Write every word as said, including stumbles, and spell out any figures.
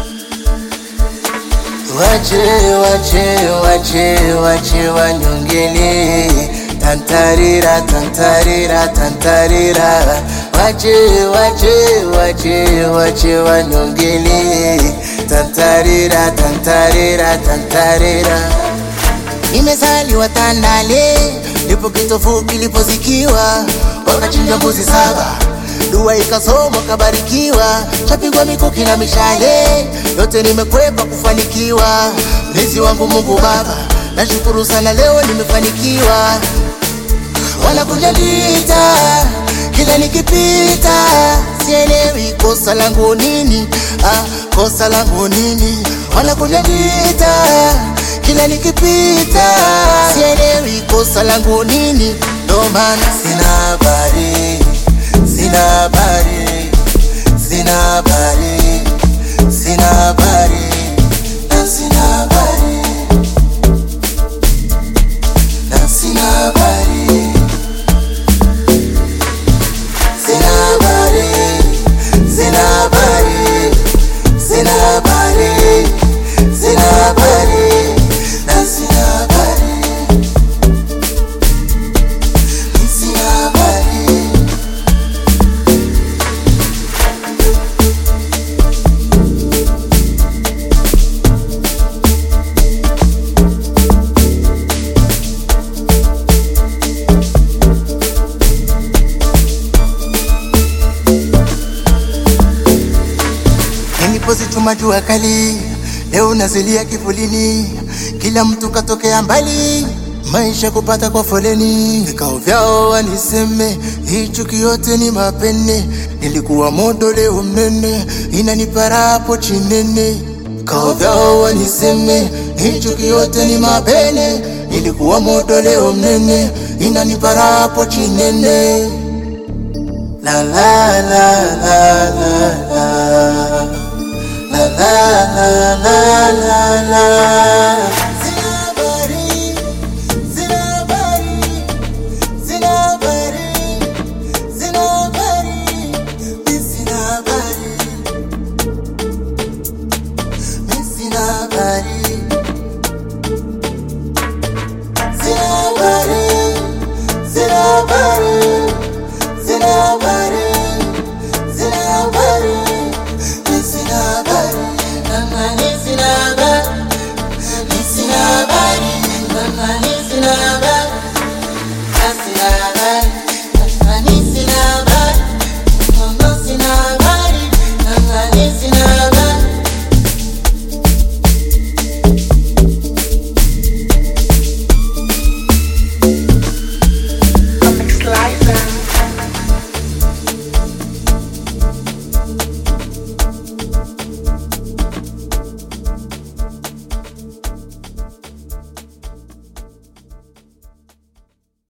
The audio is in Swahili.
Wache, wache, wache, wache wanyongele. Tantarira, tantarira, tantarira. Wache, wache, wache, wache wanyongele. Tantarira, tantarira, tantarira. Nimezaliwa Tandale, lipo kitofu kilipozikiwa, wakachinja mbuzi saba, dua ikasomwa kabarikiwa, chapigwa mikuki na mishale, yote nimekwepa kufanikiwa. Mlezi wangu Mungu Baba, nashukuru sana leo nimefanikiwa. Wanakuja vita, kila nikipita, sielewi kosa langu nini, ah, kosa langu nini. Wanakuja vita, kila nikipita, sielewi kosa langu nini. Ndo maana sina habari, sina habari, sina habari, sina habari, na sina habari, na sina habari, sina habari, sina habari, sina habari, sina habari, na sina habari, sina habari. Nilipozituma jua kali, leo nazilia kivulini, kila mtu katokea mbali, maisha kupata kwa foleni. Vikao vyao waniseme, hii chuki yote ni mapene, nilikuwa modo leo mnene, inanipara hapo chinene. Vikao vyao waniseme, hii chuki yote ni mapene, nilikuwa modo leo mnene, inanipara hapo chinene. La la la la la la, la la la la la la.